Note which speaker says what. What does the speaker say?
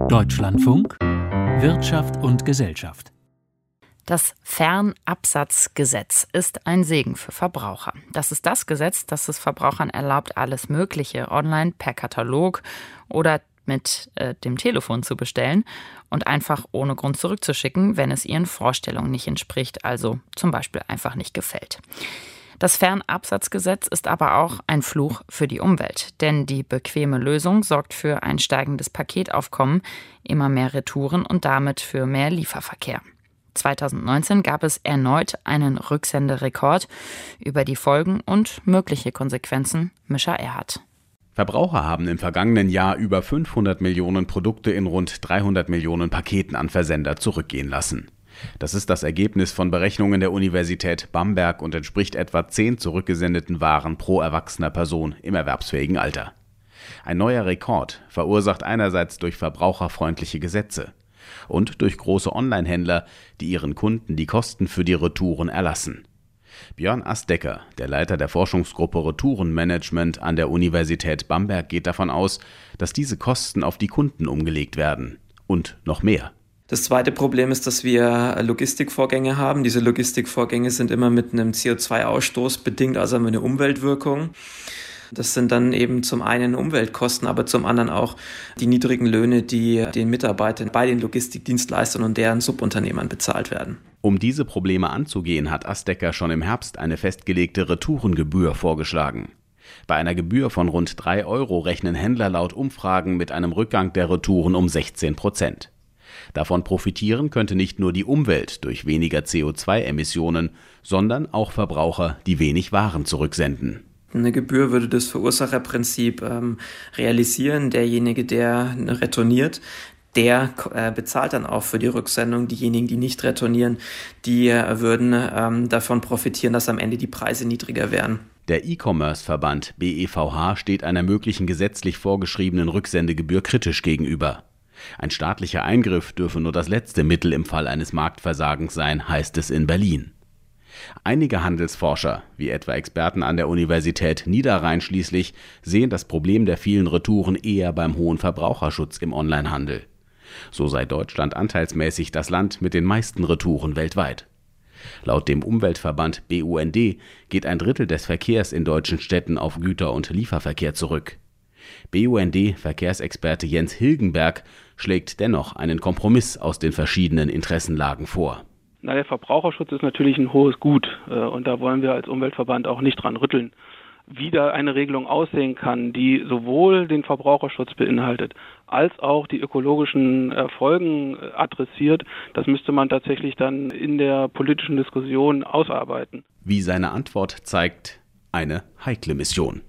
Speaker 1: Deutschlandfunk Wirtschaft und Gesellschaft.
Speaker 2: Das Fernabsatzgesetz ist ein Segen für Verbraucher. Das ist das Gesetz, das es Verbrauchern erlaubt, alles Mögliche online per Katalog oder mit dem Telefon zu bestellen und einfach ohne Grund zurückzuschicken, wenn es ihren Vorstellungen nicht entspricht, also zum Beispiel einfach nicht gefällt. Das Fernabsatzgesetz ist aber auch ein Fluch für die Umwelt, denn die bequeme Lösung sorgt für ein steigendes Paketaufkommen, immer mehr Retouren und damit für mehr Lieferverkehr. 2019 gab es erneut einen Rücksenderekord. Über die Folgen und mögliche Konsequenzen Mischa Erhardt.
Speaker 3: Verbraucher haben im vergangenen Jahr über 500 Millionen Produkte in rund 300 Millionen Paketen an Versender zurückgehen lassen. Das ist das Ergebnis von Berechnungen der Universität Bamberg und entspricht etwa 10 zurückgesendeten Waren pro erwachsener Person im erwerbsfähigen Alter. Ein neuer Rekord, verursacht einerseits durch verbraucherfreundliche Gesetze und durch große Onlinehändler, die ihren Kunden die Kosten für die Retouren erlassen. Björn Astecker, der Leiter der Forschungsgruppe Retourenmanagement an der Universität Bamberg, geht davon aus, dass diese Kosten auf die Kunden umgelegt werden. Und noch mehr.
Speaker 4: Das zweite Problem ist, dass wir Logistikvorgänge haben. Diese Logistikvorgänge sind immer mit einem CO2-Ausstoß bedingt, also haben wir eine Umweltwirkung. Das sind dann eben zum einen Umweltkosten, aber zum anderen auch die niedrigen Löhne, die den Mitarbeitern bei den Logistikdienstleistern und deren Subunternehmern bezahlt werden.
Speaker 3: Um diese Probleme anzugehen, hat Astecker schon im Herbst eine festgelegte Retourengebühr vorgeschlagen. Bei einer Gebühr von rund 3 € rechnen Händler laut Umfragen mit einem Rückgang der Retouren um 16%. Davon profitieren könnte nicht nur die Umwelt durch weniger CO2-Emissionen, sondern auch Verbraucher, die wenig Waren zurücksenden.
Speaker 4: Eine Gebühr würde das Verursacherprinzip realisieren. Derjenige, der retourniert, der bezahlt dann auch für die Rücksendung. Diejenigen, die nicht retournieren, die würden davon profitieren, dass am Ende die Preise niedriger wären.
Speaker 3: Der E-Commerce-Verband BEVH steht einer möglichen gesetzlich vorgeschriebenen Rücksendegebühr kritisch gegenüber. Ein staatlicher Eingriff dürfe nur das letzte Mittel im Fall eines Marktversagens sein, heißt es in Berlin. Einige Handelsforscher, wie etwa Experten an der Universität Niederrhein schließlich, sehen das Problem der vielen Retouren eher beim hohen Verbraucherschutz im Onlinehandel. So sei Deutschland anteilsmäßig das Land mit den meisten Retouren weltweit. Laut dem Umweltverband BUND geht ein Drittel des Verkehrs in deutschen Städten auf Güter- und Lieferverkehr zurück. BUND-Verkehrsexperte Jens Hilgenberg schlägt dennoch einen Kompromiss aus den verschiedenen Interessenlagen vor.
Speaker 5: Der Verbraucherschutz ist natürlich ein hohes Gut und da wollen wir als Umweltverband auch nicht dran rütteln. Wie da eine Regelung aussehen kann, die sowohl den Verbraucherschutz beinhaltet, als auch die ökologischen Folgen adressiert, das müsste man tatsächlich dann in der politischen Diskussion ausarbeiten.
Speaker 3: Wie seine Antwort zeigt, eine heikle Mission.